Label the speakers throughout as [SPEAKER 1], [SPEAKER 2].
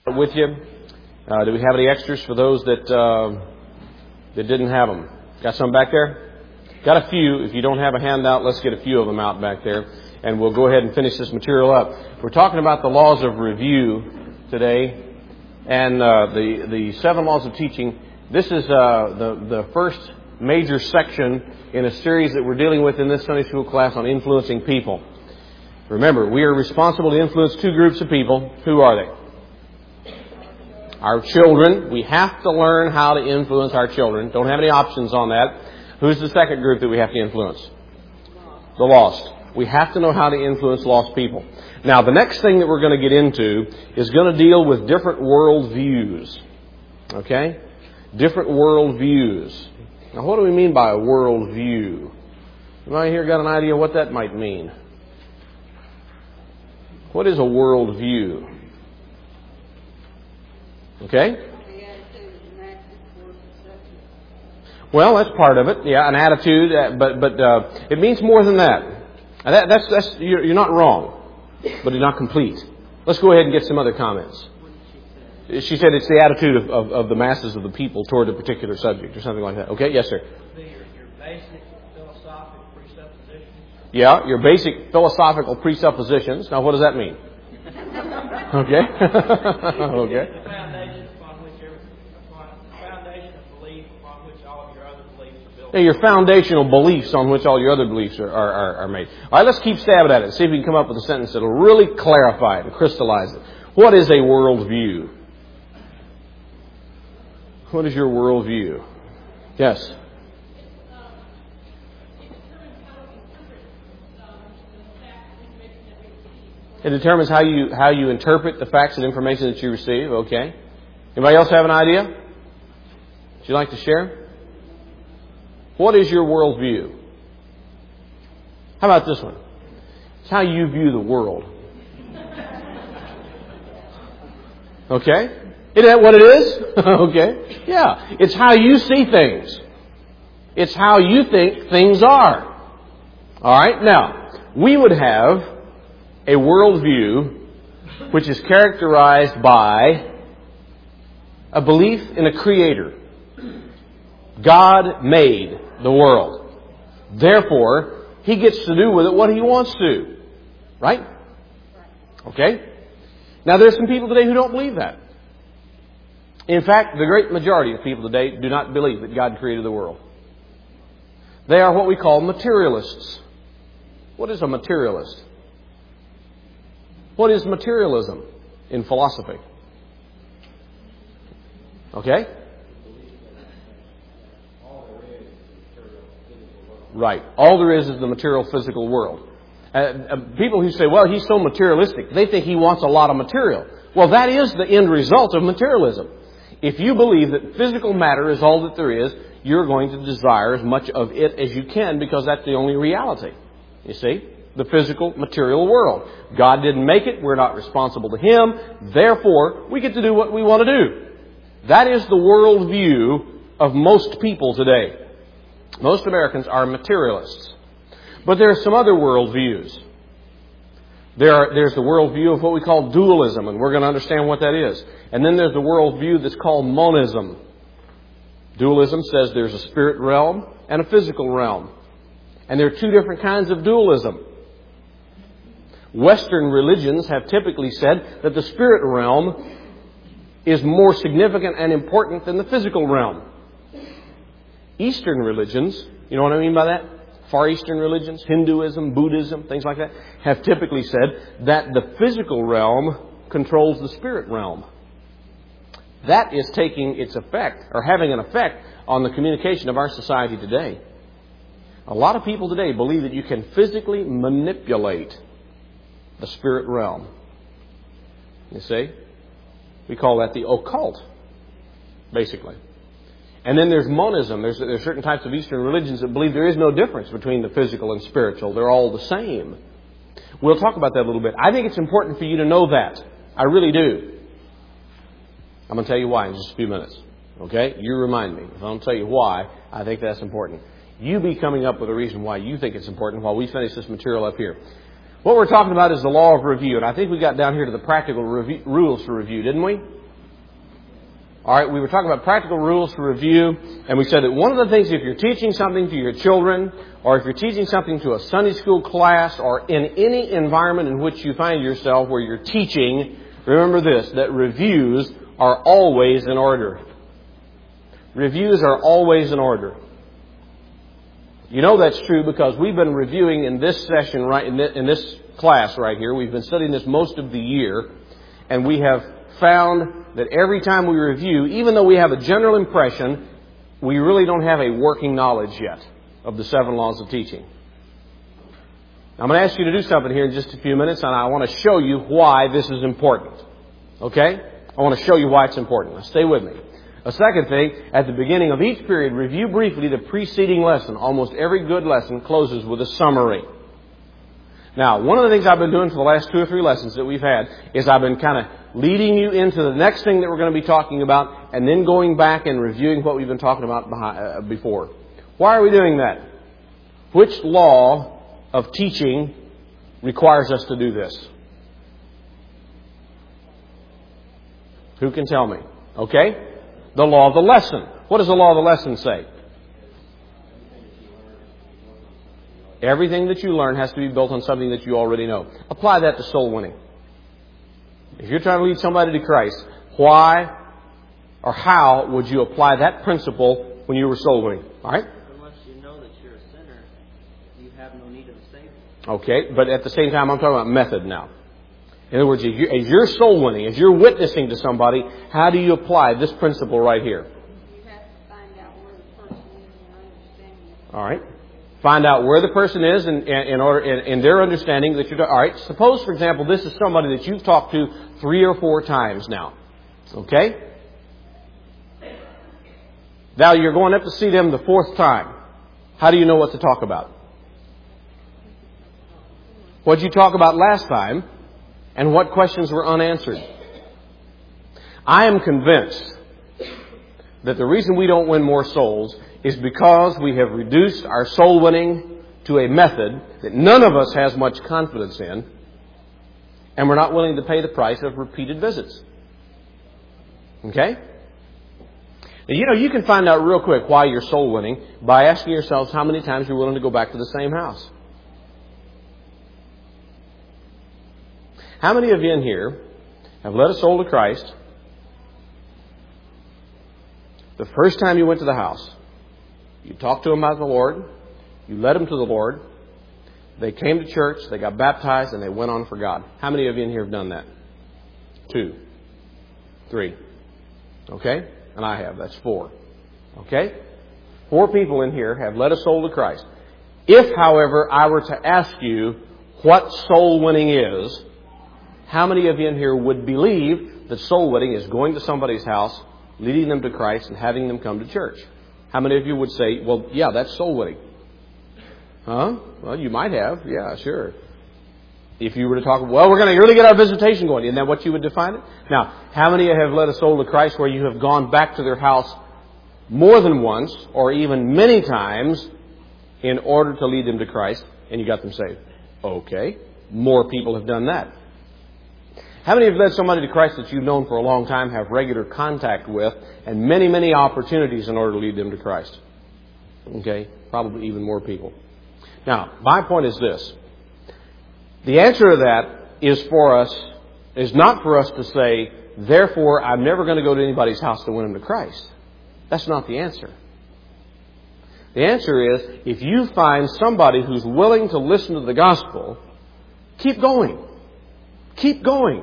[SPEAKER 1] with you. Do we have any extras for those that didn't have them? Got some back there? Got a few. If you don't have a handout, let's get a few of them out back there, and we'll go ahead and finish this material up. We're talking about the laws of review today, and the 7 laws of teaching. This is the first major section in a series that we're dealing with in this Sunday school class on influencing people. Remember, we are responsible to influence 2 groups of people. Who are they? Our children. We have to learn how to influence our children. Don't have any options on that. Who's the second group that we have to influence? The lost. We have to know how to influence lost people. Now, the next thing that we're going to get into is going to deal with different worldviews. Okay? Different worldviews. Now, what do we mean by a worldview? Anybody here got an idea what that might mean? What is a worldview? Okay? Well, that's part of it. Yeah, an attitude, but it means more than that. That's you're not wrong, but you're not complete. Let's go ahead and get some other comments. She said it's the attitude of the masses of the people toward a particular subject or something like that. Okay, yes, sir.
[SPEAKER 2] Your basic philosophical presuppositions.
[SPEAKER 1] Yeah, your basic philosophical presuppositions. Now, what does that mean? Okay. Okay.
[SPEAKER 2] The foundation of belief upon which all of your other beliefs are built.
[SPEAKER 1] Now, your foundational beliefs on which all your other beliefs are made. All right, let's keep stabbing at it. See if we can come up with a sentence that will really clarify it and crystallize it. What is a worldview? What is your worldview? Yes. It determines how you interpret the facts and information that you receive. Okay. Anybody else have an idea? Would you like to share? What is your worldview? How about this one? It's how you view the world. Okay. Isn't that what it is? Okay. Yeah. It's how you see things. It's how you think things are. All right. Now, we would have a worldview which is characterized by a belief in a creator. God made the world. Therefore, He gets to do with it what He wants to. Right? Okay? Now, there's some people today who don't believe that. In fact, the great majority of people today do not believe that God created the world. They are what we call materialists. What is a materialist? What is materialism in philosophy? Okay? Right. All there is the material physical world. People who say, well, he's so materialistic, they think he wants a lot of material. Well, that is the end result of materialism. If you believe that physical matter is all that there is, you're going to desire as much of it as you can because that's the only reality. You see? The physical, material world. God didn't make it. We're not responsible to Him. Therefore, we get to do what we want to do. That is the worldview of most people today. Most Americans are materialists. But there are some other worldviews. There's the worldview of what we call dualism, and we're going to understand what that is. And then there's the worldview that's called monism. Dualism says there's a spirit realm and a physical realm. And there are 2 different kinds of dualism. Western religions have typically said that the spirit realm is more significant and important than the physical realm. Eastern religions, you know what I mean by that? Far Eastern religions, Hinduism, Buddhism, things like that, have typically said that the physical realm controls the spirit realm. That is taking its effect, or having an effect, on the communication of our society today. A lot of people today believe that you can physically manipulate the spirit realm. You see? We call that the occult, basically. And then there's monism. There's certain types of Eastern religions that believe there is no difference between the physical and spiritual. They're all the same. We'll talk about that a little bit. I think it's important for you to know that. I really do. I'm going to tell you why in just a few minutes. Okay? You remind me. If I don't tell you why, I think that's important. You be coming up with a reason why you think it's important while we finish this material up here. What we're talking about is the law of review. And I think we got down here to the practical rules for review, didn't we? All right, we were talking about practical rules for review, and we said that one of the things, if you're teaching something to your children, or if you're teaching something to a Sunday school class, or in any environment in which you find yourself where you're teaching, remember this, that reviews are always in order. Reviews are always in order. You know that's true because we've been reviewing in this session, right in this class right here. We've been studying this most of the year, and we have found that every time we review, even though we have a general impression, we really don't have a working knowledge yet of the 7 laws of teaching. I'm going to ask you to do something here in just a few minutes, and I want to show you why this is important. Okay? I want to show you why it's important. Now, stay with me. A second thing, at the beginning of each period, review briefly the preceding lesson. Almost every good lesson closes with a summary. Now, one of the things I've been doing for the last 2 or 3 lessons that we've had is I've been kind of leading you into the next thing that we're going to be talking about and then going back and reviewing what we've been talking about before. Why are we doing that? Which law of teaching requires us to do this? Who can tell me? Okay? The law of the lesson. What does the law of the lesson say? Everything that you learn has to be built on something that you already know. Apply that to soul winning. If you're trying to lead somebody to Christ, why or how would you apply that principle when you were soul winning? All right?
[SPEAKER 3] Unless you know that you're a sinner, you have no need of a Savior.
[SPEAKER 1] Okay, but at the same time, I'm talking about method now. In other words, as you're soul winning, as you're witnessing to somebody, how do you apply this principle right here?
[SPEAKER 4] You have to find out where the person is in their understanding.
[SPEAKER 1] All right. Find out where the person is in their understanding that you're... All right. Suppose, for example, this is somebody that you've talked to 3 or 4 times now. Okay? Now you're going up to see them the 4th time. How do you know what to talk about? What did you talk about last time? And what questions were unanswered? I am convinced that the reason we don't win more souls is because we have reduced our soul winning to a method that none of us has much confidence in, and we're not willing to pay the price of repeated visits. Okay? Now, you can find out real quick why you're soul winning by asking yourselves how many times you're willing to go back to the same house. How many of you in here have led a soul to Christ the first time you went to the house? You talked to them about the Lord. You led them to the Lord. They came to church. They got baptized, and they went on for God. How many of you in here have done that? 2, 3. Okay? And I have. That's 4. Okay? 4 people in here have led a soul to Christ. If, however, I were to ask you what soul winning is, how many of you in here would believe that soul winning is going to somebody's house, leading them to Christ, and having them come to church? How many of you would say, well, yeah, that's soul winning? Huh? Well, you might have. Yeah, sure. If you were to talk, well, we're going to really get our visitation going. Isn't that what you would define it? Now, how many have led a soul to Christ where you have gone back to their house more than once or even many times in order to lead them to Christ and you got them saved? Okay. More people have done that. How many have led somebody to Christ that you've known for a long time, have regular contact with, and many, many opportunities in order to lead them to Christ? Okay? Probably even more people. Now, my point is this. The answer to that is not for us to say, therefore, I'm never going to go to anybody's house to win them to Christ. That's not the answer. The answer is, if you find somebody who's willing to listen to the gospel, keep going. Keep going.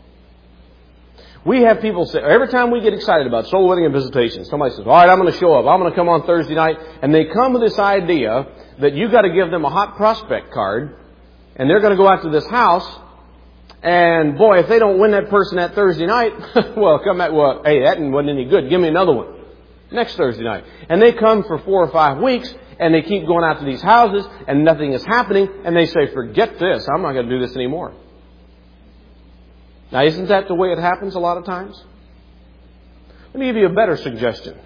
[SPEAKER 1] We have people say, every time we get excited about soul winning and visitation, somebody says, all right, I'm going to show up. I'm going to come on Thursday night. And they come with this idea that you've got to give them a hot prospect card. And they're going to go out to this house. And boy, if they don't win that person that Thursday night, well, hey, that wasn't any good. Give me another one. Next Thursday night. And they come for 4 or 5 weeks. And they keep going out to these houses. And nothing is happening. And they say, forget this. I'm not going to do this anymore. Now, isn't that the way it happens a lot of times? Let me give you a better suggestion.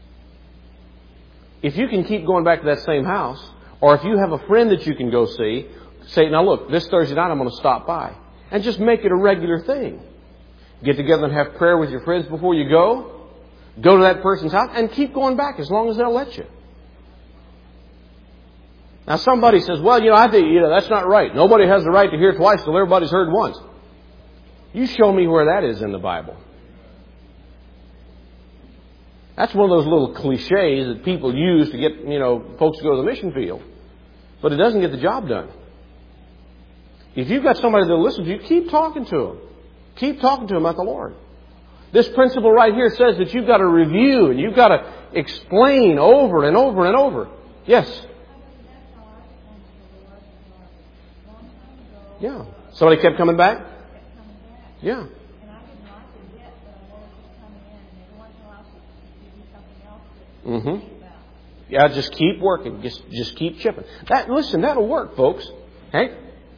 [SPEAKER 1] If you can keep going back to that same house, or if you have a friend that you can go see, say, now look, this Thursday night I'm going to stop by. And just make it a regular thing. Get together and have prayer with your friends before you go. Go to that person's house and keep going back as long as they'll let you. Now somebody says, well, I think, that's not right. Nobody has the right to hear twice till everybody's heard once. You show me where that is in the Bible. That's one of those little cliches that people use to get, folks to go to the mission field. But it doesn't get the job done. If you've got somebody that'll listen to you, keep talking to them. Keep talking to them about the Lord. This principle right here says that you've got to review and you've got to explain over and over and over. Yes? Yeah. Somebody kept coming back? Yeah. Mm-hmm. Yeah, just keep working. Just keep chipping. Listen, that'll work, folks. Hank?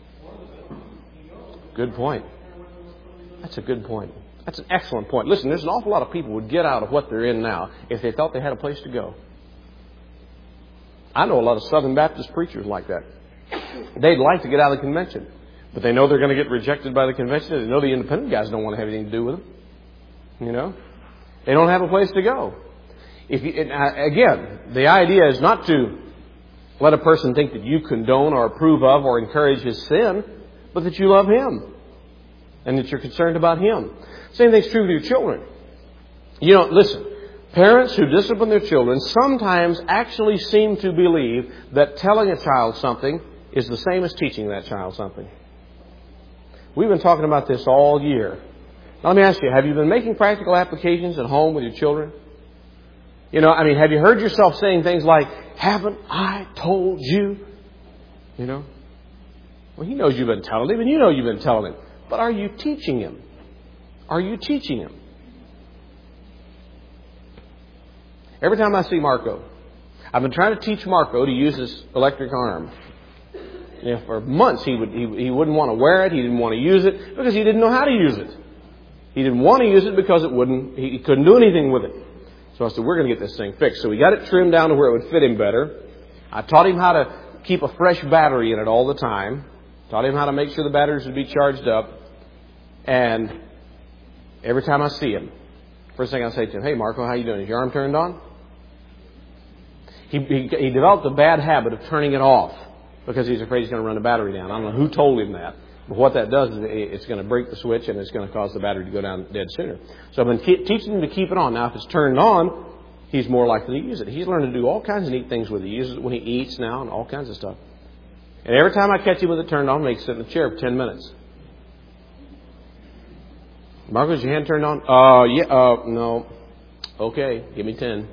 [SPEAKER 1] Good point. That's a good point. That's an excellent point. Listen, there's an awful lot of people who would get out of what they're in now if they thought they had a place to go. I know a lot of Southern Baptist preachers like that. They'd like to get out of the convention, but they know they're going to get rejected by the convention. They know the independent guys don't want to have anything to do with them. They don't have a place to go. Again, the idea is not to let a person think that you condone or approve of or encourage his sin, but that you love him and that you're concerned about him. Same thing's true with your children. Listen, parents who discipline their children sometimes actually seem to believe that telling a child something is the same as teaching that child something. We've been talking about this all year. Now, let me ask you, have you been making practical applications at home with your children? Have you heard yourself saying things like, haven't I told you? Well, he knows you've been telling him, and you know you've been telling him. But are you teaching him? Are you teaching him? Every time I see Marco, I've been trying to teach Marco to use his electric arm. For months he wouldn't want to wear it, he didn't want to use it because he didn't know how to use it. He didn't want to use it because he couldn't do anything with it. So I said, we're going to get this thing fixed. So we got it trimmed down to where it would fit him better. I taught him how to keep a fresh battery in it all the time. Taught him how to make sure the batteries would be charged up. And every time I see him, first thing I say to him, hey, Marco, how you doing? Is your arm turned on? He developed a bad habit of turning it off because he's afraid he's going to run the battery down. I don't know who told him that. But what that does is it's going to break the switch and it's going to cause the battery to go down dead sooner. So I've been teaching him to keep it on. Now, if it's turned on, he's more likely to use it. He's learned to do all kinds of neat things with it. He uses it when he eats now and all kinds of stuff. And every time I catch him with it turned on, I make him sit in the chair for 10 minutes. Marco, is your hand turned on? No. Okay, give me 10.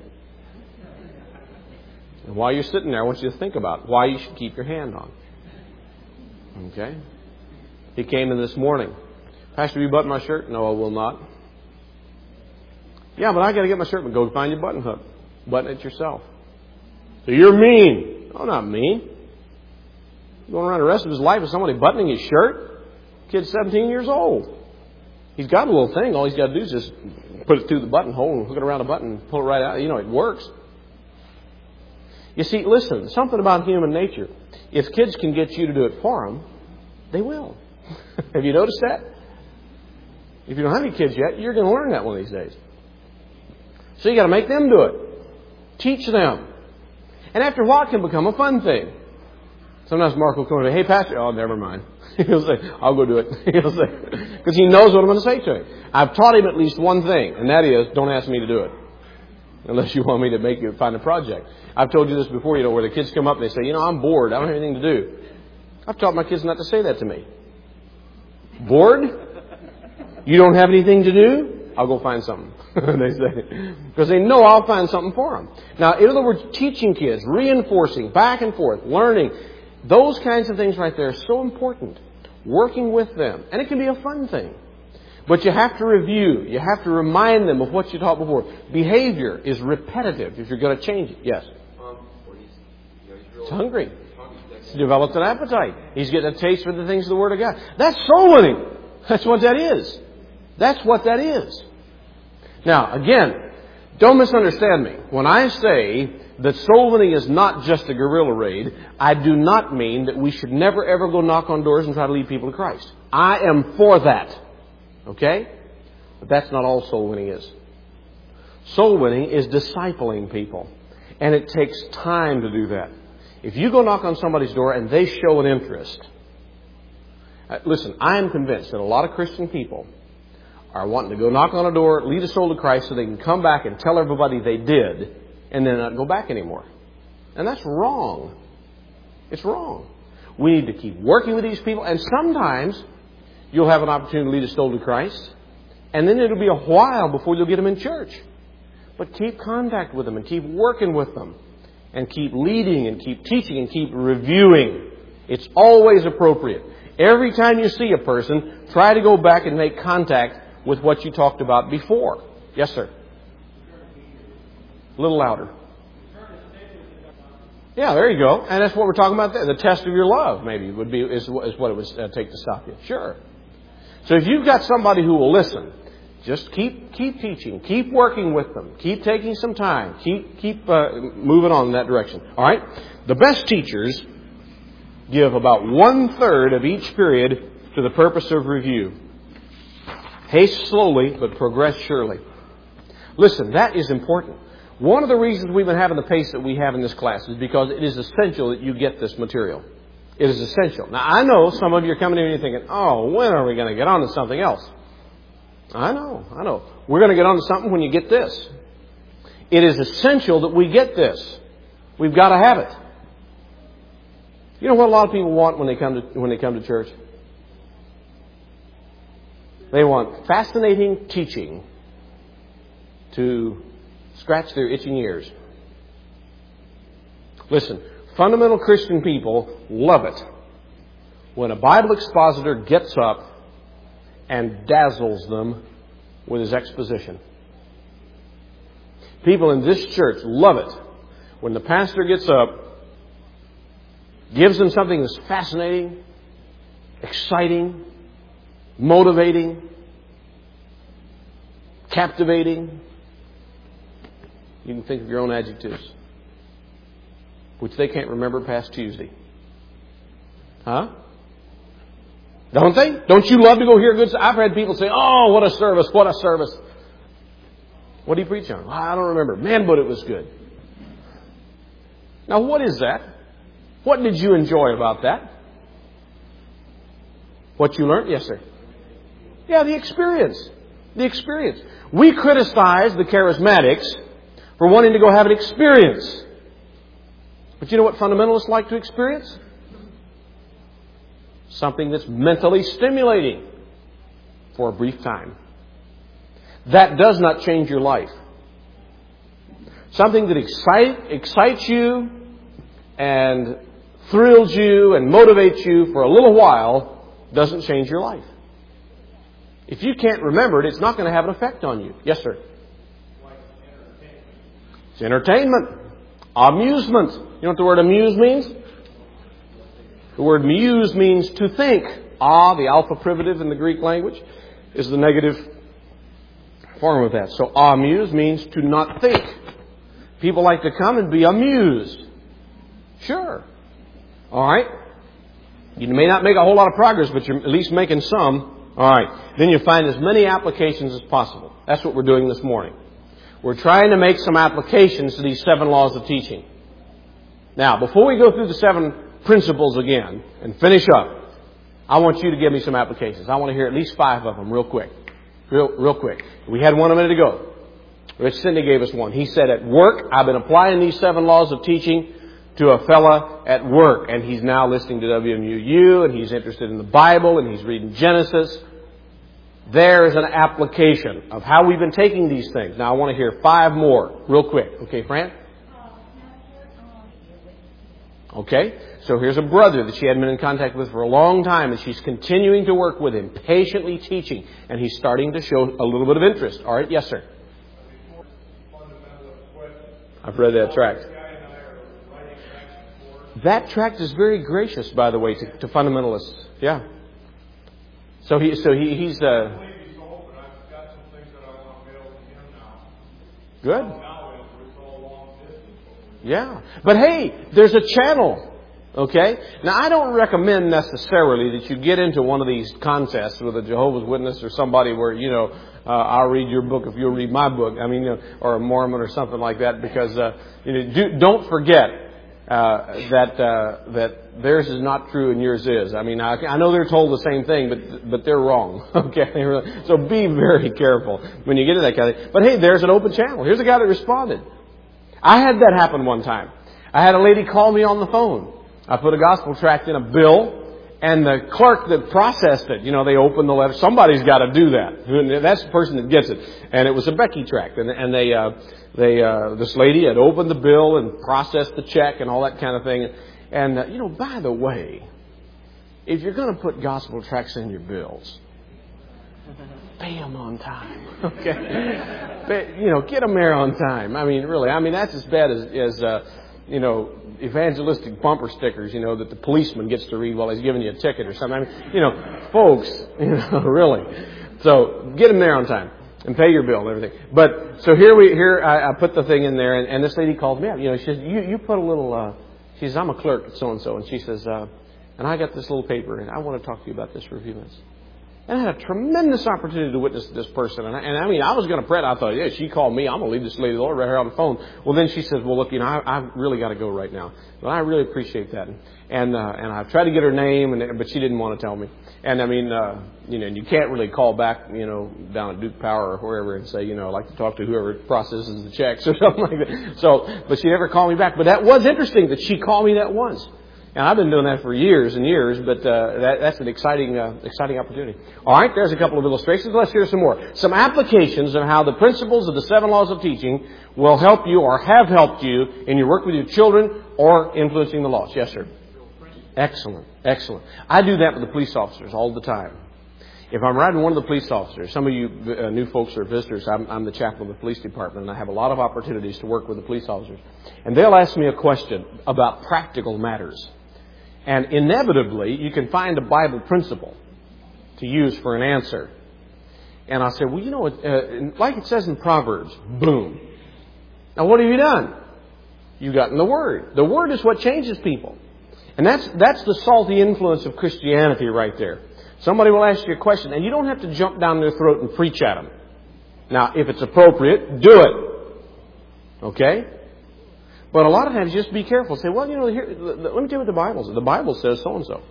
[SPEAKER 1] And while you're sitting there, I want you to think about why you should keep your hand on. Okay? He came in this morning. Pastor, will you button my shirt? No, I will not. Yeah, but I got to get my shirt. But go find your button hook. Button it yourself. So you're mean. No, not mean. Going around the rest of his life with somebody buttoning his shirt? Kid's 17 years old. He's got a little thing. All he's got to do is just put it through the buttonhole and hook it around the button and pull it right out. It works. You see, listen, something about human nature. If kids can get you to do it for them, they will. Have you noticed that? If you don't have any kids yet, you're going to learn that one of these days. So you got to make them do it. Teach them. And after a while, it can become a fun thing. Sometimes Mark will come and say, hey, Pastor. Oh, never mind. He'll say, I'll go do it. He'll say, because he knows what I'm going to say to him. I've taught him at least one thing, and that is, don't ask me to do it. Unless you want me to make you find a project. I've told you this before, where the kids come up and they say, I'm bored. I don't have anything to do. I've taught my kids not to say that to me. Bored? You don't have anything to do? I'll go find something. They say. Because they know I'll find something for them. Now, in other words, teaching kids, reinforcing, back and forth, learning, those kinds of things right there are so important. Working with them. And it can be a fun thing. But you have to review. You have to remind them of what you taught before. Behavior is repetitive if you're going to change it. Yes? He's hungry. He's developed an appetite. He's getting a taste for the things of the Word of God. That's soul winning. That's what that is. That's what that is. Now, again, don't misunderstand me. When I say that soul winning is not just a guerrilla raid, I do not mean that we should never ever go knock on doors and try to lead people to Christ. I am for that. Okay? But that's not all soul winning is. Soul winning is discipling people. And it takes time to do that. If you go knock on somebody's door and they show an interest, listen, I am convinced that a lot of Christian people are wanting to go knock on a door, lead a soul to Christ so they can come back and tell everybody they did and then not go back anymore. And that's wrong. It's wrong. We need to keep working with these people, and sometimes you'll have an opportunity to lead a soul to Christ, and then it'll be a while before you'll get them in church. But keep contact with them and keep working with them and keep leading and keep teaching and keep reviewing. It's always appropriate. Every time you see a person, try to go back and make contact with what you talked about before. Yes, sir. A little louder. Yeah, there you go. And that's what we're talking about there. The test of your love, maybe, is what it would take to stop you. Sure. So if you've got somebody who will listen, just keep teaching. Keep working with them. Keep taking some time. Keep moving on in that direction. All right? The best teachers give about 1/3 of each period to the purpose of review. Haste slowly, but progress surely. Listen, that is important. One of the reasons we've been having the pace that we have in this class is because it is essential that you get this material. It is essential. Now, I know some of you are coming in and you're thinking, oh, when are we going to get on to something else? I know. We're going to get on to something when you get this. It is essential that we get this. We've got to have it. You know what a lot of people want when they come to church? They want fascinating teaching to scratch their itching ears. Listen, fundamental Christian people love it when a Bible expositor gets up and dazzles them with his exposition. People in this church love it when the pastor gets up, gives them something that's fascinating, exciting, motivating, captivating. You can think of your own adjectives, which they can't remember past Tuesday. Huh? Don't they? Don't you love to go hear good stuff? I've had people say, oh, what a service, what a service. What do you preach on? Well, I don't remember. Man, but it was good. Now, what is that? What did you enjoy about that? What you learned? Yes, sir. Yeah, the experience. The experience. We criticize the charismatics for wanting to go have an experience. But you know what fundamentalists like to experience? Something that's mentally stimulating for a brief time. That does not change your life. Something that excites you and thrills you and motivates you for a little while doesn't change your life. If you can't remember it, it's not going to have an effect on you. Yes, sir. It's entertainment. Amusement. You know what the word amuse means? The word muse means to think. The alpha privative in the Greek language, is the negative form of that. So amuse means to not think. People like to come and be amused. Sure. All right. You may not make a whole lot of progress, but you're at least making some. All right. Then you find as many applications as possible. That's what we're doing this morning. We're trying to make some applications to these 7 laws of teaching. Now, before we go through the 7 principles again and finish up, I want you to give me some applications. I want to hear at least 5 of them real quick. Real quick. We had one a minute ago. Rich Sidney gave us one. He said, at work, I've been applying these 7 laws of teaching to a fella at work, and he's now listening to WMUU, and he's interested in the Bible, and he's reading Genesis. There is an application of how we've been taking these things. Now, I want to hear 5 more real quick. Okay, Fran? Okay, so here's a brother that she hadn't been in contact with for a long time, and she's continuing to work with him, patiently teaching, and he's starting to show a little bit of interest. All right, yes, sir. I've read that tract. That tract is very gracious, by the way, to fundamentalists. Yeah. So he's good. Yeah. But hey, there's a channel. Okay? Now, I don't recommend necessarily that you get into one of these contests with a Jehovah's Witness or somebody where, I'll read your book if you'll read my book. Or a Mormon or something like that, because, don't forget that theirs is not true and yours is. I know they're told the same thing, but they're wrong. Okay? So be very careful when you get to that kind of thing. But hey, there's an open channel. Here's a guy that responded. I had that happen one time. I had a lady call me on the phone. I put a gospel tract in a bill, and the clerk that processed it, they opened the letter. Somebody's got to do that. That's the person that gets it. And it was a Becky tract. And this lady had opened the bill and processed the check and all that kind of thing. And, by the way, if you're going to put gospel tracts in your bills, pay them on time. Okay? Get them there on time. Really. That's as bad as evangelistic bumper stickers, that the policeman gets to read while he's giving you a ticket or something. Folks, really. So get them there on time and pay your bill and everything. But so here I put the thing in there, and this lady called me up. She says, you put a little. She says, I'm a clerk at so and so, and she says, and I got this little paper, and I want to talk to you about this for a few minutes. And I had a tremendous opportunity to witness to this person. And I was going to pray. I thought, yeah, she called me. I'm going to leave this lady the Lord right here on the phone. Well, then she says, well, look, I've really got to go right now. Well, I really appreciate that. And I tried to get her name, but she didn't want to tell me. And you can't really call back, down at Duke Power or wherever and say, I'd like to talk to whoever processes the checks or something like that. So, but she never called me back. But that was interesting that she called me that once. And I've been doing that for years and years, but that's an exciting opportunity. All right, there's a couple of illustrations. Let's hear some more. Some applications of how the principles of the 7 laws of teaching will help you or have helped you in your work with your children or influencing the lost. Yes, sir. Excellent. I do that with the police officers all the time. If I'm riding one of the police officers, some of you new folks are visitors, I'm the chaplain of the police department, and I have a lot of opportunities to work with the police officers. And they'll ask me a question about practical matters. And inevitably, you can find a Bible principle to use for an answer. And I'll say, well, like it says in Proverbs, boom. Now, what have you done? You've gotten the Word. The Word is what changes people. And that's the salty influence of Christianity right there. Somebody will ask you a question, and you don't have to jump down their throat and preach at them. Now, if it's appropriate, do it. Okay? But a lot of times, just be careful. Say, well, here, let me tell you what the Bible says. The Bible says so and so.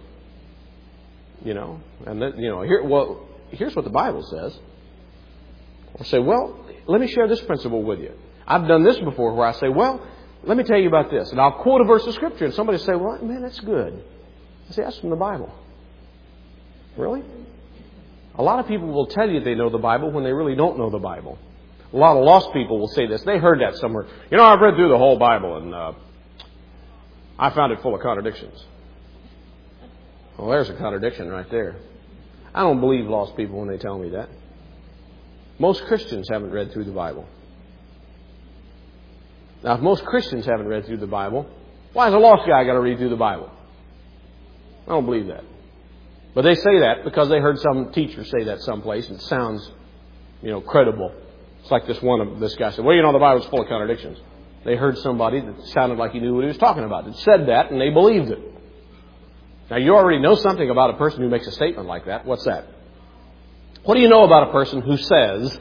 [SPEAKER 1] And then, here's what the Bible says. Or say, well, let me share this principle with you. I've done this before, where I say, well, let me tell you about this, and I'll quote a verse of Scripture, and somebody will say, well, man, that's good. I say, that's from the Bible. Really? A lot of people will tell you they know the Bible when they really don't know the Bible. A lot of lost people will say this. They heard that somewhere. I've read through the whole Bible, and I found it full of contradictions. Well, there's a contradiction right there. I don't believe lost people when they tell me that. Most Christians haven't read through the Bible. Now, if most Christians haven't read through the Bible, why has a lost guy got to read through the Bible? I don't believe that. But they say that because they heard some teacher say that someplace, and it sounds, credible. It's like this guy said, well, the Bible's full of contradictions. They heard somebody that sounded like he knew what he was talking about. That said that, and they believed it. Now, you already know something about a person who makes a statement like that. What's that? What do you know about a person who says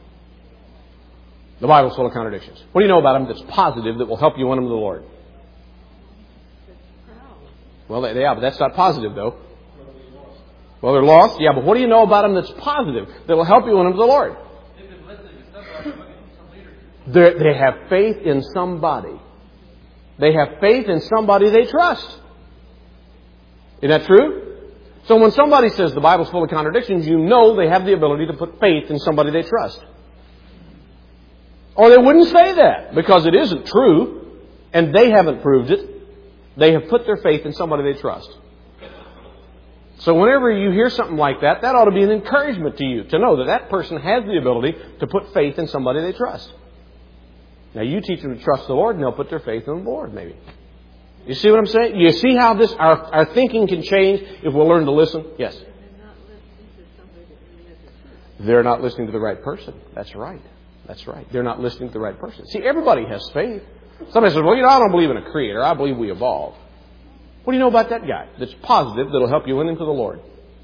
[SPEAKER 1] the Bible's full of contradictions? What do you know about them that's positive that will help you win them to the Lord? Well, but that's not positive, though. Well, they're lost. Yeah, but what do you know about them that's positive that will help you win them to the Lord? They have faith in somebody. They have faith in somebody they trust. Isn't that true? So when somebody says the Bible's full of contradictions, you know they have the ability to put faith in somebody they trust. Or they wouldn't say that because it isn't true and they haven't proved it. They have put their faith in somebody they trust. So whenever you hear something like that, that ought to be an encouragement to you to know that that person has the ability to put faith in somebody they trust. Now, you teach them to trust the Lord, and they'll put their faith in the Lord, maybe. You see what I'm saying? You see how our thinking can change if we'll learn to listen? Yes. They're not listening to the right person. That's right. They're not listening to the right person. See, everybody has faith. Somebody says, well, I don't believe in a creator. I believe we evolve. What do you know about that guy that's positive that'll help you win him to the Lord?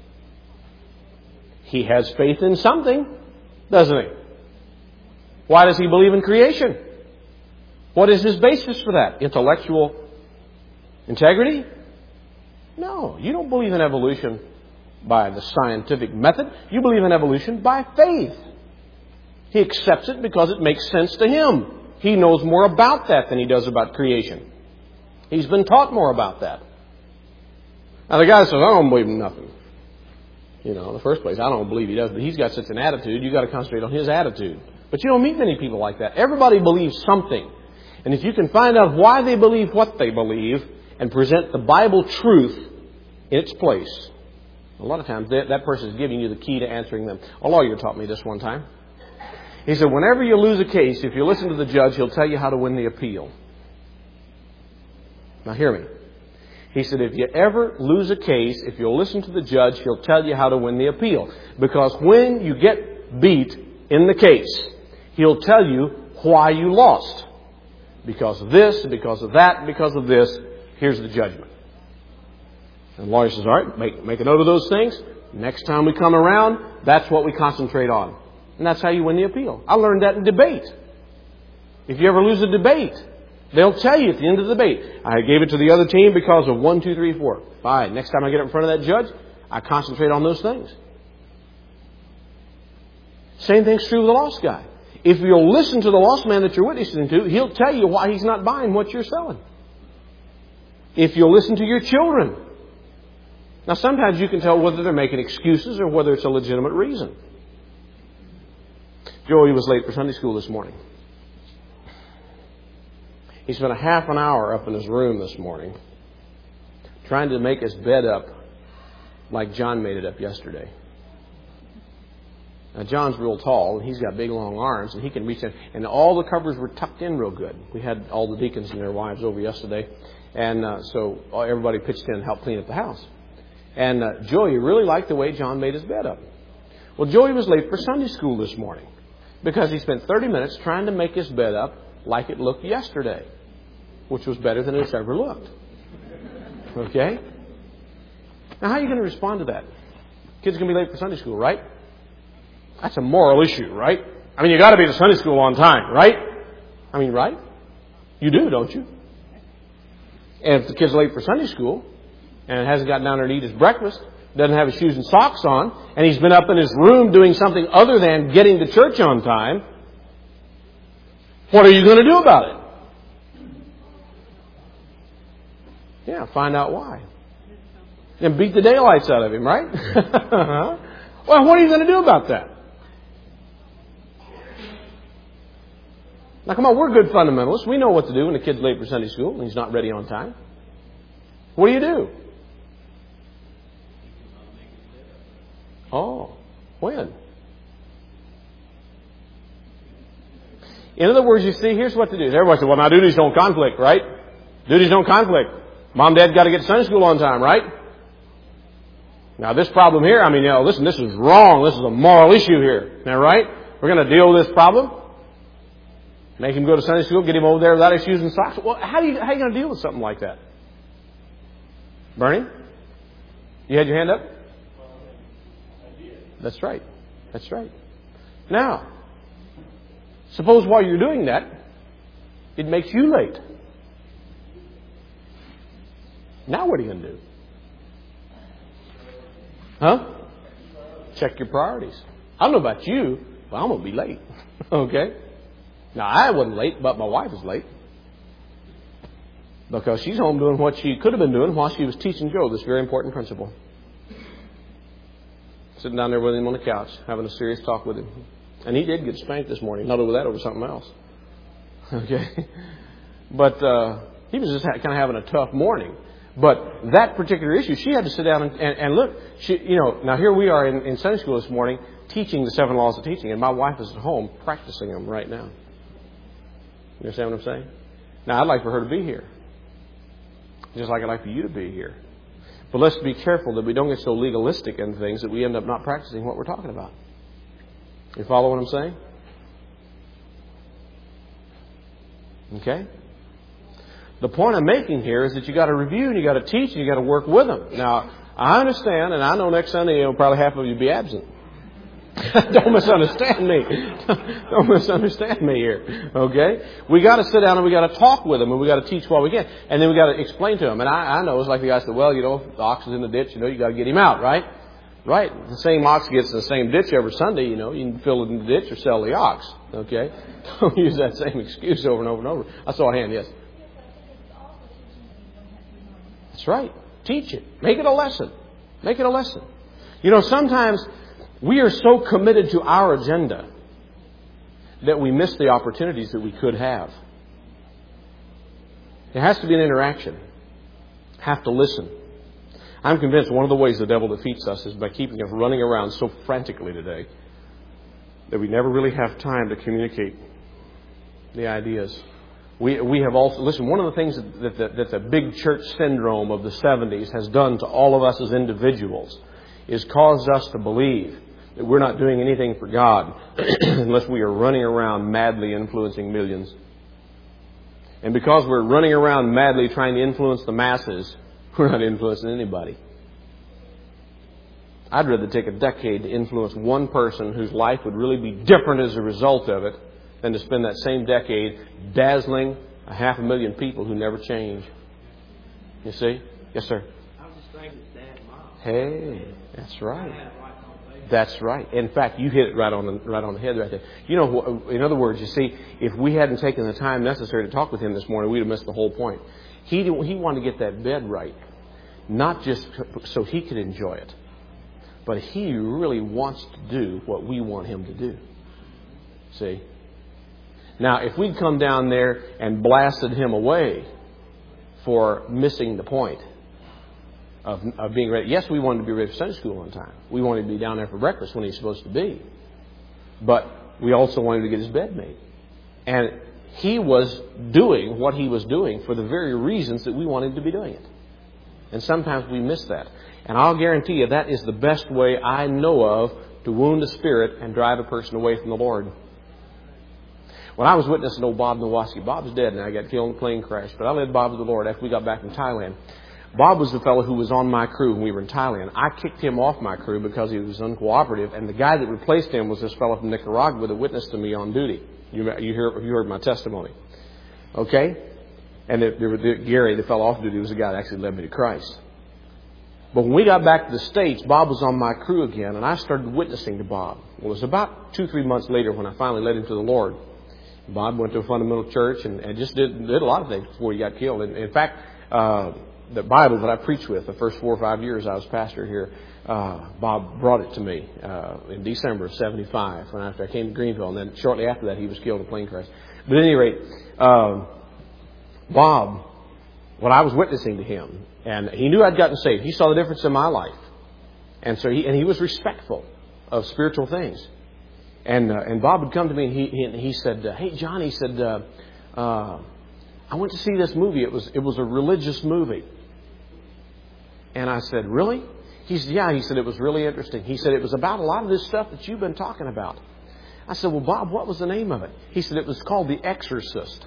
[SPEAKER 1] He has faith in something, doesn't he? Why does he believe in creation? What is his basis for that? Intellectual integrity? No, you don't believe in evolution by the scientific method. You believe in evolution by faith. He accepts it because it makes sense to him. He knows more about that than he does about creation. He's been taught more about that. Now the guy says, I don't believe in nothing. In the first place, I don't believe he does, but he's got such an attitude, you've got to concentrate on his attitude. But you don't meet many people like that. Everybody believes something. And if you can find out why they believe what they believe and present the Bible truth in its place, a lot of times that person is giving you the key to answering them. A lawyer taught me this one time. He said, whenever you lose a case, if you listen to the judge, he'll tell you how to win the appeal. Now hear me. He said, if you ever lose a case, if you'll listen to the judge, he'll tell you how to win the appeal. Because when you get beat in the case, he'll tell you why you lost. Because of this, because of that, because of this, here's the judgment. And the lawyer says, all right, make a note of those things. Next time we come around, that's what we concentrate on. And that's how you win the appeal. I learned that in debate. If you ever lose a debate, they'll tell you at the end of the debate, I gave it to the other team because of 1, 2, 3, 4. Fine. Next time I get up in front of that judge, I concentrate on those things. Same thing's true with the lost guy. If you'll listen to the lost man that you're witnessing to, he'll tell you why he's not buying what you're selling. If you'll listen to your children. Now sometimes you can tell whether they're making excuses or whether it's a legitimate reason. Joey was late for Sunday school this morning. He spent a half an hour up in his room this morning trying to make his bed up like John made it up yesterday. Now, John's real tall, and he's got big, long arms, and he can reach in. And all the covers were tucked in real good. We had all the deacons and their wives over yesterday, and so everybody pitched in and helped clean up the house. And Joey really liked the way John made his bed up. Well, Joey was late for Sunday school this morning because he spent 30 minutes trying to make his bed up like it looked yesterday, which was better than it's ever looked. Okay? Now, how are you going to respond to that? Kid's going to be late for Sunday school, right? That's a moral issue, right? I mean, you got to be to Sunday school on time, right? I mean, right? You do, don't you? And if the kid's late for Sunday school and hasn't gotten down there to eat his breakfast, doesn't have his shoes and socks on, and he's been up in his room doing something other than getting to church on time, what are you going to do about it? Yeah, find out why. And beat the daylights out of him, right? Well, what are you going to do about that? Now, come on, we're good fundamentalists. We know what to do when the kid's late for Sunday school and he's not ready on time. What do? Oh, when? In other words, you see, here's what to do. Everybody says, well, now duties don't conflict, right? Duties don't conflict. Mom, Dad got to get to Sunday school on time, right? Now, this problem here, I mean, listen, this is wrong. This is a moral issue here. Isn't that right? We're going to deal with this problem. Make him go to Sunday school, get him over there without his shoes and socks. Well, how are you going to deal with something like that? Bernie? You had your hand up? That's right. That's right. Now, suppose while you're doing that, it makes you late. Now what are you going to do? Huh? Check your priorities. I don't know about you, but I'm going to be late. Okay? Now, I wasn't late, but my wife was late. Because she's home doing what she could have been doing while she was teaching Joe this very important principle. Sitting down there with him on the couch, having a serious talk with him. And he did get spanked this morning. Not over that, over something else. Okay? But he was just kind of having a tough morning. But that particular issue, she had to sit down and look. Now here we are in Sunday school this morning teaching the 7 laws of teaching. And my wife is at home practicing them right now. You understand what I'm saying? Now, I'd like for her to be here. Just like I'd like for you to be here. But let's be careful that we don't get so legalistic in things that we end up not practicing what we're talking about. You follow what I'm saying? Okay? The point I'm making here is that you got to review and you got to teach and you got to work with them. Now, I understand, and I know next Sunday probably half of you will be absent. Don't misunderstand me. Don't misunderstand me here. Okay? We got to sit down and we got to talk with them and we got to teach what we can. And then we got to explain to them. And I know it's like the guy said, well, if the ox is in the ditch, you got to get him out, right? Right. The same ox gets in the same ditch every Sunday, you can fill it in the ditch or sell the ox. Okay? Don't use that same excuse over and over and over. I saw a hand, yes. That's right. Teach it. Make it a lesson. Make it a lesson. Sometimes we are so committed to our agenda that we miss the opportunities that we could have. There has to be an interaction. Have to listen. I'm convinced one of the ways the devil defeats us is by keeping us running around so frantically today that we never really have time to communicate the ideas. We have also, listen, one of the things that the big church syndrome of the 70s has done to all of us as individuals is caused us to believe that we're not doing anything for God unless we are running around madly influencing millions. And because we're running around madly trying to influence the masses, we're not influencing anybody. I'd rather take a decade to influence one person whose life would really be different as a result of it than to spend that same decade dazzling 500,000 people who never change. You see? Yes, sir.
[SPEAKER 3] I was just thinking of Dad and Mom.
[SPEAKER 1] Hey, that's right. That's right. In fact, you hit it right on the head right there. In other words, you see, if we hadn't taken the time necessary to talk with him this morning, we'd have missed the whole point. He wanted to get that bed right, not just so he could enjoy it, but he really wants to do what we want him to do. See? Now, if we'd come down there and blasted him away for missing the point of being ready. Yes, we wanted to be ready for Sunday school on time. We wanted to be down there for breakfast when he's supposed to be. But we also wanted to get his bed made. And he was doing what he was doing for the very reasons that we wanted to be doing it. And sometimes we miss that. And I'll guarantee you that is the best way I know of to wound a spirit and drive a person away from the Lord. When I was witnessing old Bob Nowaski, Bob's dead and I got killed in a plane crash, but I led Bob to the Lord after we got back from Thailand. Bob was the fellow who was on my crew when we were in Thailand. I kicked him off my crew because he was uncooperative, and the guy that replaced him was this fellow from Nicaragua that witnessed to me on duty. You heard my testimony. Okay? And Gary, the fellow off duty, was the guy that actually led me to Christ. But when we got back to the States, Bob was on my crew again, and I started witnessing to Bob. It was about 2-3 months later when I finally led him to the Lord. Bob went to a fundamental church and just did a lot of things before he got killed. And in fact, the Bible that I preached with the first 4 or 5 years I was pastor here, Bob brought it to me in December of 75 when after I came to Greenville. And then shortly after that, he was killed in a plane crash. But at any rate, Bob, when I was witnessing to him, and he knew I'd gotten saved. He saw the difference in my life. And so he was respectful of spiritual things. And Bob would come to me and he said, "Hey, John," he said, "I went to see this movie. It was a religious movie." And I said, "Really?" He said, "Yeah." He said, "It was really interesting." He said, "It was about a lot of this stuff that you've been talking about." I said, "Well, Bob, what was the name of it?" He said, "It was called The Exorcist."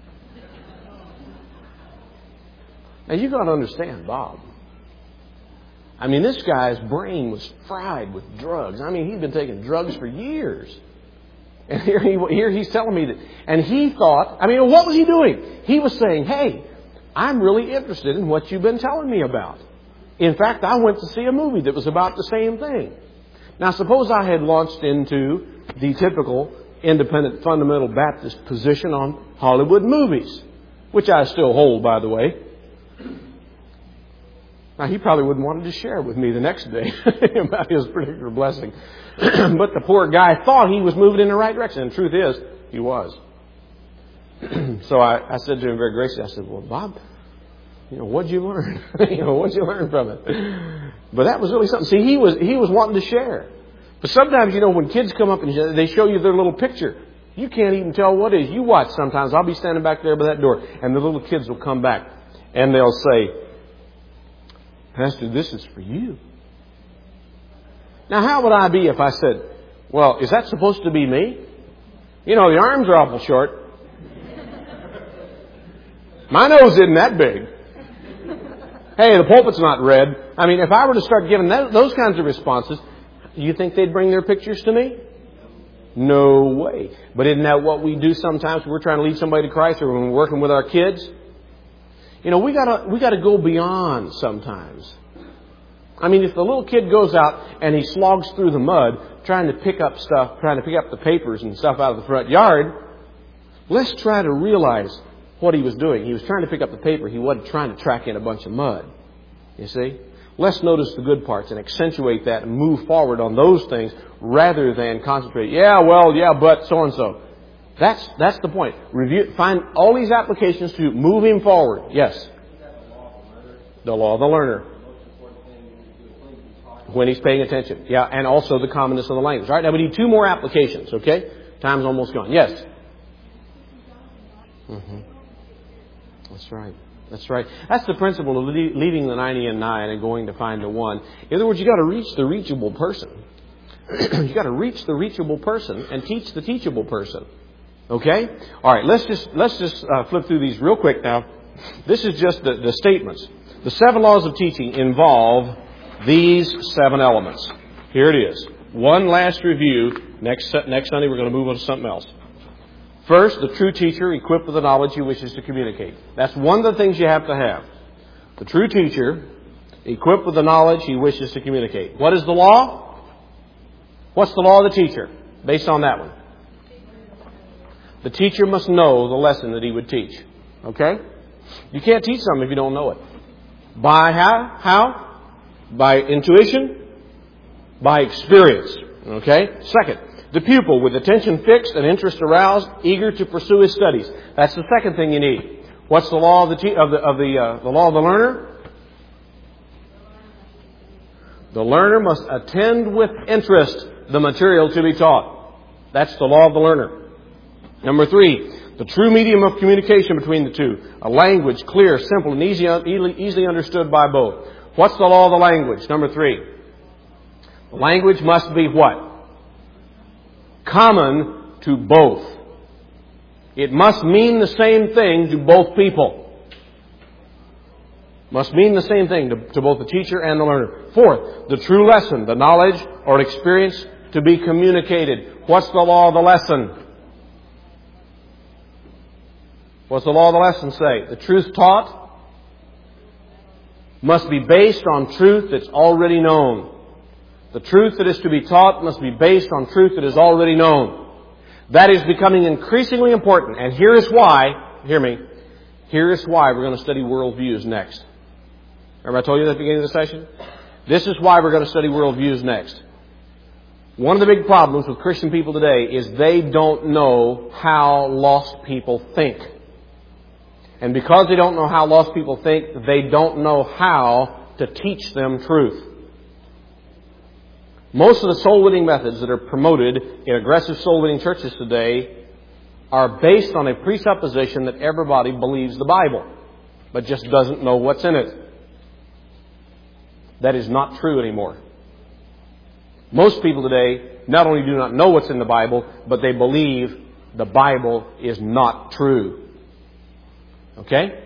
[SPEAKER 1] Now, you got to understand, Bob. I mean, this guy's brain was fried with drugs. I mean, he'd been taking drugs for years. And here he's telling me that. And he thought, I mean, what was he doing? He was saying, "Hey, I'm really interested in what you've been telling me about. In fact, I went to see a movie that was about the same thing." Now, suppose I had launched into the typical independent fundamental Baptist position on Hollywood movies, which I still hold, by the way. Now, he probably wouldn't want to share with me the next day about his particular blessing. But the poor guy thought he was moving in the right direction. And the truth is, he was. So I said to him very graciously, I said, "Well, Bob, what'd you learn? What'd you learn from it?" But that was really something. See, he was wanting to share. But sometimes, when kids come up and they show you their little picture, you can't even tell what it is. You watch sometimes. I'll be standing back there by that door, and the little kids will come back, and they'll say, "Pastor, this is for you." Now, how would I be if I said, "Well, is that supposed to be me? The arms are awful short." My nose isn't that big. Hey, the pulpit's not red. I mean, if I were to start giving those kinds of responses, do you think they'd bring their pictures to me? No way. But isn't that what we do sometimes when we're trying to lead somebody to Christ or when we're working with our kids? You know, we gotta go beyond sometimes. I mean, if the little kid goes out and he slogs through the mud trying to pick up the papers and stuff out of the front yard, let's try to realize what he was doing. He was trying to pick up the paper. He wasn't trying to track in a bunch of mud. You see? Let's notice the good parts and accentuate that and move forward on those things rather than concentrate. But so-and-so. That's the point. Find all these applications to moving forward. Yes? The law of the learner. When he's paying attention. Yeah, and also the commonness of the language. All right, now we need 2 more applications, okay? Time's almost gone. Yes? Mm-hmm. That's right. That's right. That's the principle of leaving the 90 and 9 and going to find the 1. In other words, you've got to reach the reachable person. You've got to reach the reachable person and teach the teachable person. Okay? All right, let's just flip through these real quick now. This is just the statements. The 7 laws of teaching involve these 7 elements. Here it is. One last review. Next Sunday we're going to move on to something else. First, the true teacher equipped with the knowledge he wishes to communicate. That's one of the things you have to have. The true teacher equipped with the knowledge he wishes to communicate. What is the law? What's the law of the teacher? Based on that one. The teacher must know the lesson that he would teach. Okay? You can't teach something if you don't know it. By how? By intuition, by experience. Okay? Second, the pupil with attention fixed and interest aroused, eager to pursue his studies. That's the second thing you need. What's the law of the law of the learner? The learner must attend with interest the material to be taught. That's the law of the learner. Number 3, the true medium of communication between the two. A language clear, simple, and easily understood by both. What's the law of the language? Number 3. The language must be what? Common to both. It must mean the same thing to both people. Must mean the same thing to both the teacher and the learner. 4th, the true lesson, the knowledge or experience to be communicated. What's the law of the lesson? What's the law of the lesson say? The truth taught must be based on truth that's already known. The truth that is to be taught must be based on truth that is already known. That is becoming increasingly important. And here is why, hear me, here is why we're going to study worldviews next. Remember I told you at the beginning of the session? This is why we're going to study worldviews next. One of the big problems with Christian people today is they don't know how lost people think. And because they don't know how lost people think, they don't know how to teach them truth. Most of the soul-winning methods that are promoted in aggressive soul-winning churches today are based on a presupposition that everybody believes the Bible, but just doesn't know what's in it. That is not true anymore. Most people today not only do not know what's in the Bible, but they believe the Bible is not true. Okay?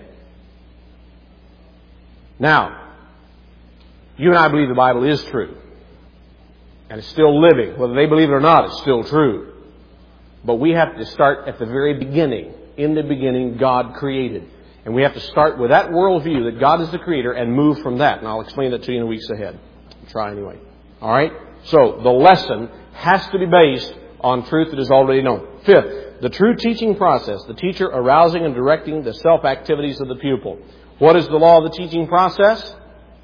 [SPEAKER 1] Now, you and I believe the Bible is true. And it's still living. Whether they believe it or not, it's still true. But we have to start at the very beginning. In the beginning, God created. And we have to start with that worldview that God is the creator and move from that. And I'll explain that to you in the weeks ahead. I'll try anyway. All right? So, the lesson has to be based on truth that is already known. 5th, the true teaching process. The teacher arousing and directing the self-activities of the pupil. What is the law of the teaching process?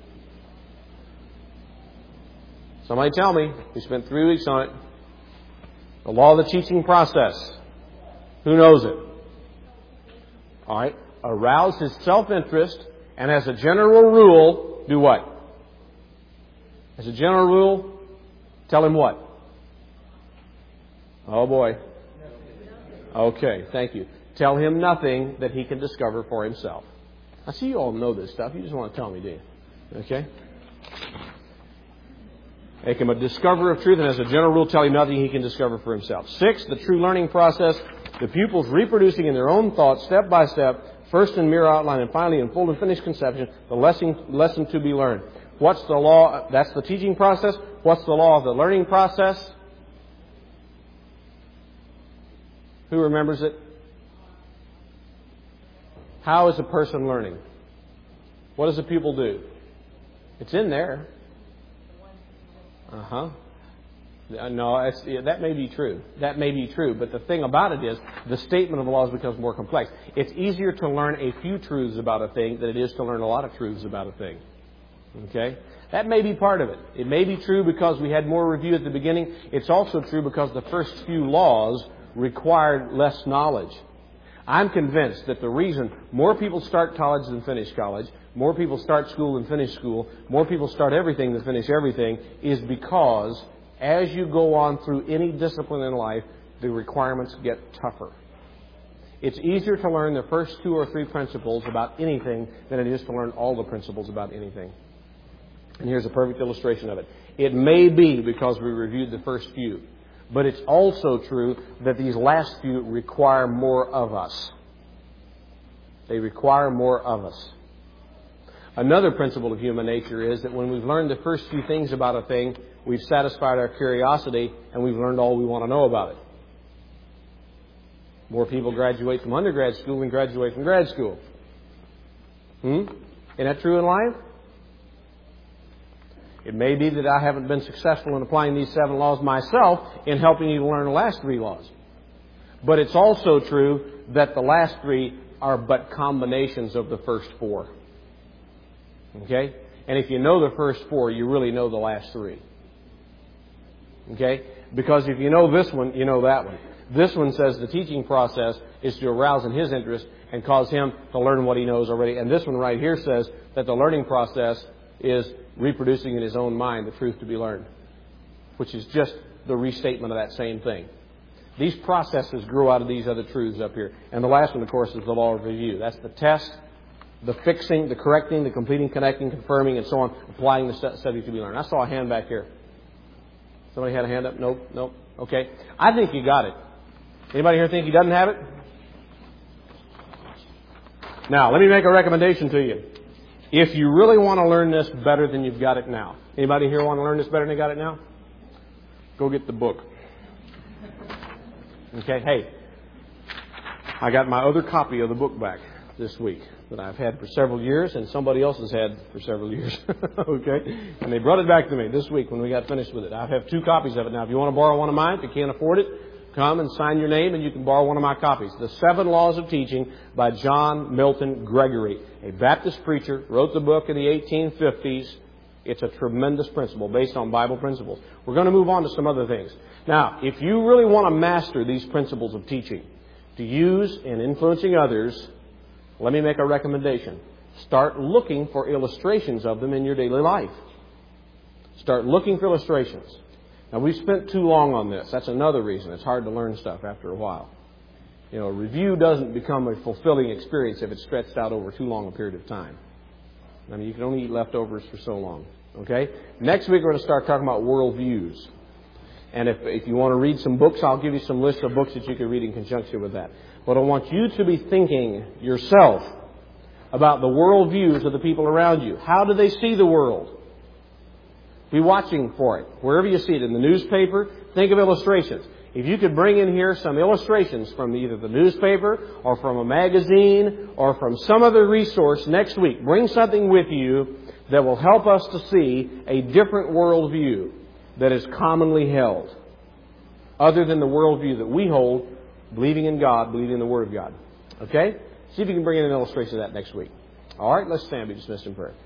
[SPEAKER 1] Somebody tell me. We spent 3 weeks on it. The law of the teaching process. Who knows it? All right. Arouse his self-interest and as a general rule, do what? As a general rule, tell him what? Oh boy. Okay, thank you. Tell him nothing that he can discover for himself. I see you all know this stuff. You just want to tell me, do you? Okay? Make him a discoverer of truth, and as a general rule, tell him nothing he can discover for himself. 6, the true learning process. The pupils reproducing in their own thoughts, step by step, First in mere outline and finally in full and finished conception, the lesson to be learned. What's the law? That's the teaching process. What's the law of the learning process? Who remembers it? How is a person learning? What does a pupil do? It's in there. No, that may be true. That may be true. But the thing about it is, the statement of the laws becomes more complex. It's easier to learn a few truths about a thing than it is to learn a lot of truths about a thing. Okay? That may be part of it. It may be true because we had more review at the beginning. It's also true because the first few laws required less knowledge. I'm convinced that the reason more people start college than finish college, more people start school than finish school, more people start everything than finish everything, is because as you go on through any discipline in life, the requirements get tougher. It's easier to learn the first 2 or 3 principles about anything than it is to learn all the principles about anything. And here's a perfect illustration of it. It may be because we reviewed the first few, but it's also true that these last few require more of us. They require more of us. Another principle of human nature is that when we've learned the first few things about a thing, we've satisfied our curiosity and we've learned all we want to know about it. More people graduate from undergrad school than graduate from grad school. Isn't that true in life? It may be that I haven't been successful in applying these 7 laws myself in helping you to learn the last 3 laws. But it's also true that the last 3 are but combinations of the first 4. Okay? And if you know the first 4, you really know the last 3. Okay? Because if you know this one, you know that one. This one says the teaching process is to arouse in his interest and cause him to learn what he knows already. And this one right here says that the learning process is reproducing in his own mind the truth to be learned, which is just the restatement of that same thing. These processes grow out of these other truths up here. And the last one, of course, is the law of review. That's the test, the fixing, the correcting, the completing, connecting, confirming, and so on, applying the study to be learned. I saw a hand back here. Somebody had a hand up? Nope. Okay. I think you got it. Anybody here think he doesn't have it? Now, let me make a recommendation to you. If you really want to learn this better than you've got it now. Anybody here want to learn this better than they got it now? Go get the book. Okay, hey, I got my other copy of the book back this week that I've had for several years and somebody else has had for several years. Okay? And they brought it back to me this week when we got finished with it. I have 2 copies of it now. If you want to borrow one of mine, if you can't afford it, come and sign your name and you can borrow one of my copies. The 7 Laws of Teaching by John Milton Gregory, a Baptist preacher, wrote the book in the 1850s. It's a tremendous principle based on Bible principles. We're going to move on to some other things. Now, if you really want to master these principles of teaching to use in influencing others, let me make a recommendation. Start looking for illustrations of them in your daily life. Start looking for illustrations. Now, we've spent too long on this. That's another reason. It's hard to learn stuff after a while. You know, review doesn't become a fulfilling experience if it's stretched out over too long a period of time. I mean, you can only eat leftovers for so long. Okay? Next week, we're going to start talking about worldviews. And if you want to read some books, I'll give you some lists of books that you can read in conjunction with that. But I want you to be thinking yourself about the worldviews of the people around you. How do they see the world? Be watching for it. Wherever you see it, in the newspaper, think of illustrations. If you could bring in here some illustrations from either the newspaper or from a magazine or from some other resource next week, bring something with you that will help us to see a different worldview that is commonly held, other than the worldview that we hold, believing in God, believing in the Word of God. Okay? See if you can bring in an illustration of that next week. All right, let's stand and be dismissed in prayer.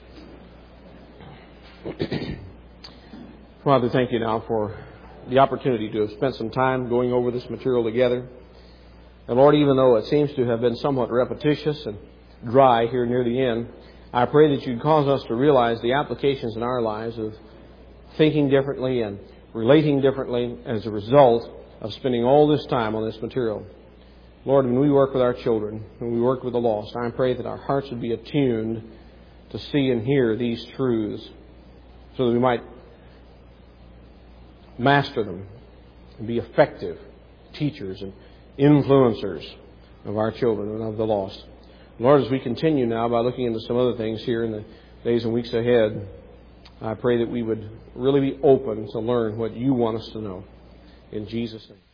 [SPEAKER 1] Father, thank you now for the opportunity to have spent some time going over this material together. And Lord, even though it seems to have been somewhat repetitious and dry here near the end, I pray that you'd cause us to realize the applications in our lives of thinking differently and relating differently as a result of spending all this time on this material. Lord, when we work with our children, when we work with the lost, I pray that our hearts would be attuned to see and hear these truths so that we might master them and be effective teachers and influencers of our children and of the lost. Lord, as we continue now by looking into some other things here in the days and weeks ahead, I pray that we would really be open to learn what You want us to know. In Jesus' name.